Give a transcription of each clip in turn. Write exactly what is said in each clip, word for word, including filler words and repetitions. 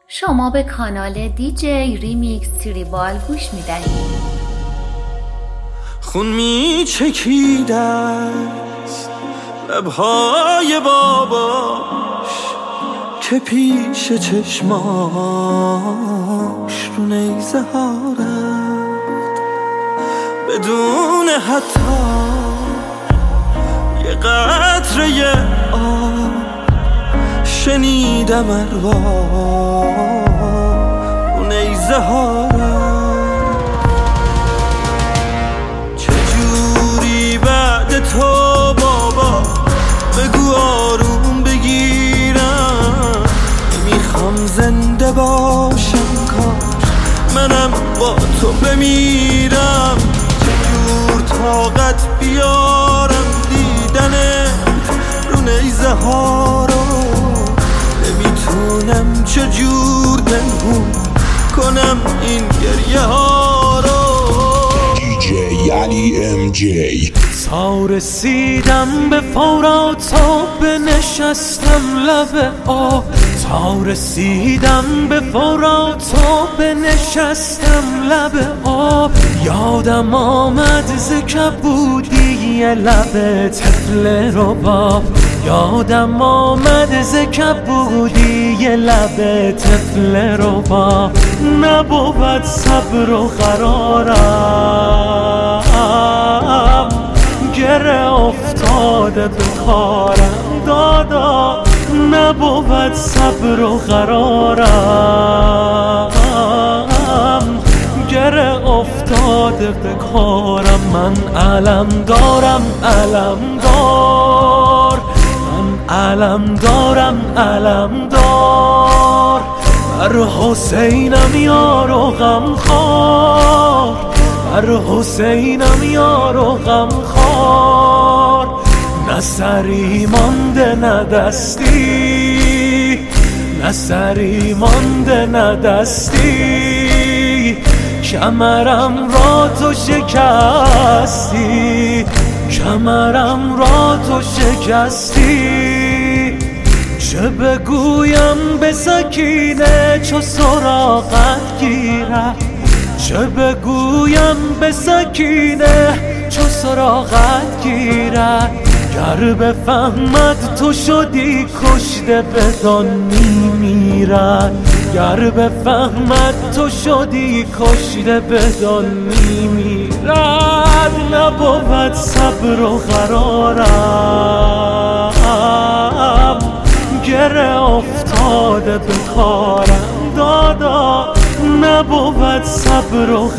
شما به کانال دی جی ریمیکس تریبال گوش می دهید. خون می چکیده است لبهای باباش که پیش چشماش رو نیزه ها رفت بدون حتی یه قطره آب. شنیدم ارواح رو نیزه ها رفت. چجوری بعد تو بابا بگو آروم بگیرم. میخوام زنده باشم کاش منم با تو بمیرم. چجور طاقت بیارم دیدنت رو نیزه ها رو. نمیتونم چجور پنهون کنم این گریه ها رو. دی جی علی ام جی. تا رسیدم به فورات و بنشستم لب آب. تا رسیدم به فورات و بنشستم لب آب. یادم آمد ز کبودی لب طفل رباب. یادم آمد ز کبودی لب طفل رباب. نبود صبر و قرارم گره افتاده به کارم دادا. نبود صبر و قرارم گره افتاده به کارم. من علم دارم علم دار. من علم دارم علم دار. بر حسینم یار و غم خوار. بر حسینم یار و غم خوار. نه سری مانده نه دستی. نه سری مانده نه دستی. کمرم را تو شکستی. کمرم را تو شکستی. چه بگویم به سکینه چو سراغت گیرد. چه بگویم به سکینه چو سراغت گیرد. گر بفهمد تو شدی کشته بدان میمیرد. گر بفهمد تو شدی کشته بدان میمیرد. نبود صبر و قرارم گره افتاده به کارم دادا. نبود صبر و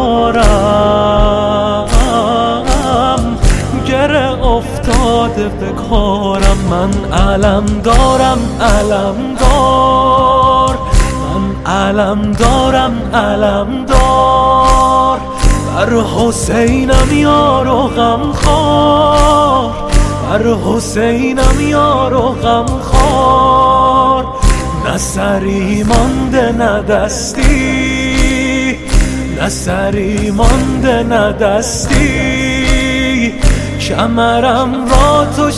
قرارم گره افتاده به کارم. من علم دارم علم دار. من علم دارم علم دار. بر حسینم یار و غم خوار. بر حسینم یار و غم خوار. نه سری مانده نه دستی. نه سری مانده نه دستی. کمرم را تو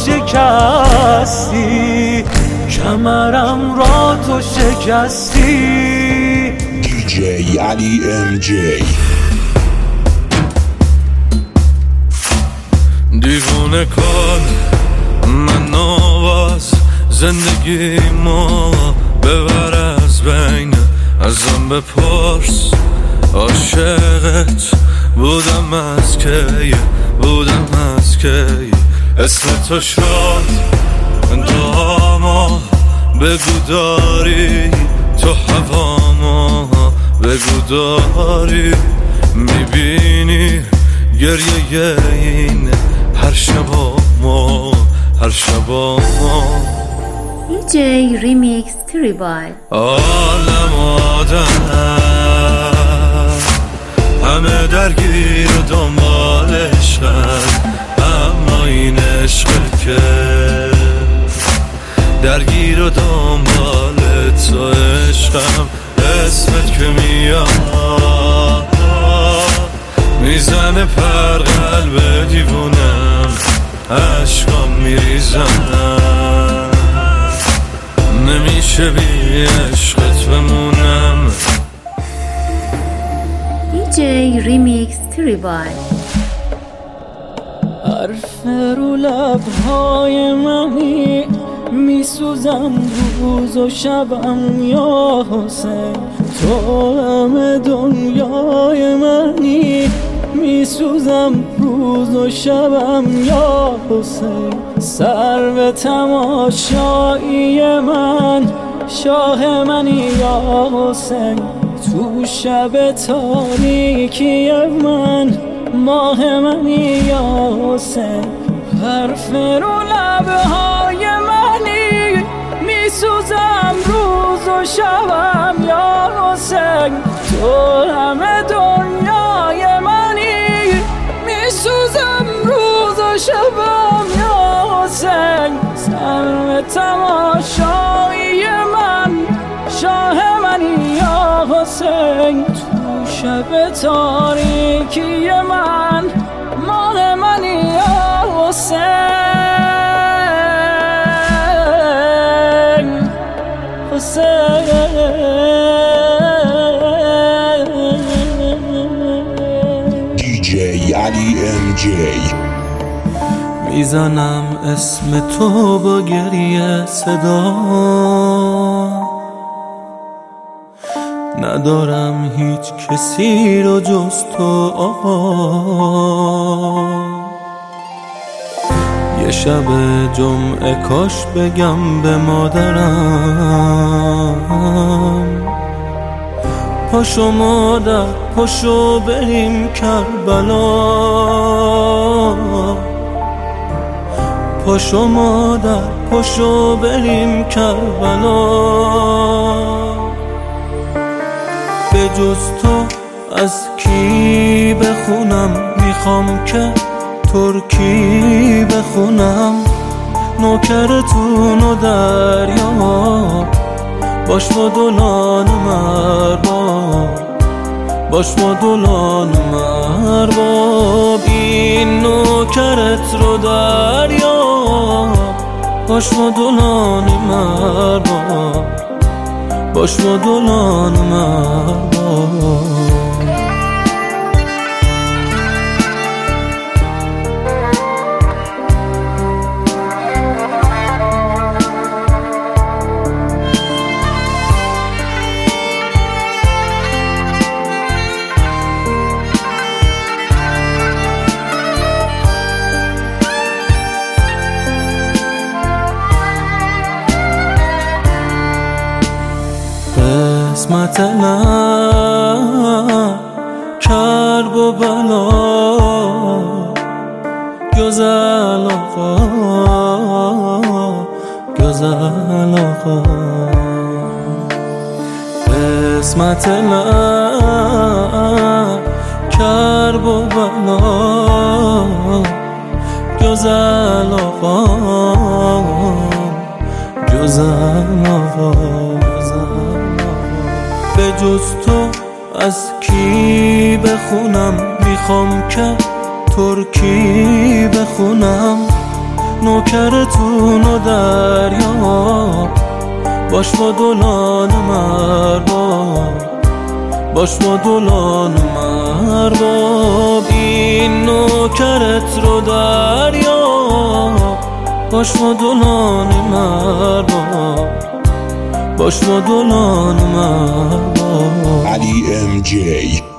شکستی. کمرم را تو شکستی. دی جی علی ام جی. دیوونه کن من نواز زندگی ما ببر از بین. ازم بپرس عاشقت بودم از کی. بودم از کی. اسم تو شد داما بگو داری. تو هواما بگو داری. میبینی گریه این هر شبا ما هر شبا ما. دی جی ریمیکس تریبال. عالم آدم همه درگیر و دنبال عشقن. اما این عشق که درگیر و دنبال تو عشقم. اسمت که میاد میزنه پر قلب دیوونم. عشقام میریزم نمیشه بی عشقت بمونم. تریبال. حرف رو لبهای منی میسوزم روز و شبم یا حسین، تو همه دنیای منی میسوزم روز و شبم یا حسین. سر به تماشایی من شاه منی یا حسین، تو شب تاریکی من ماه منی یا حسین. حرف رو لبهای منی میسوزم روز و شبم یا حسین، تو همه دنیای منی میسوزم روز و شبم یا حسین. سر تماشایی من شاه منی یا حسین، تو شب تاریکی من ماه منی یا حسین. حسین دی جی علی ام جی. میزنم اسم تو با گریه صدا، ندارم هیچ کسی رو جز تو آقا. یه شب جمعه کاش بگم به مادرم، پاشو مادر پاشو بریم کربلا، پاشو مادر پاشو بریم کربلا. به جز تو از کی بخونم، میخوام که ترکی بخونم. نوکرتون و دریا باش مدلان مرباب، باش مدلان مرباب. این نوکرت رو دریا باش مدلان مرباب، باش مدلان مرباب. قسمت من کرب و بلا گزل آقا، گزل آقا. قسمت من کرب و بلا گزل آقا، گزل آقا. به جز تو از کی بخونم، میخوام که ترکی بخونم. نوکرتون و دریا باش مدلان مرباب، باش مدلان مرباب. این نوکرت رو دریا باش مدلان مرباب، باش مدلان مرباب. علی ام جی.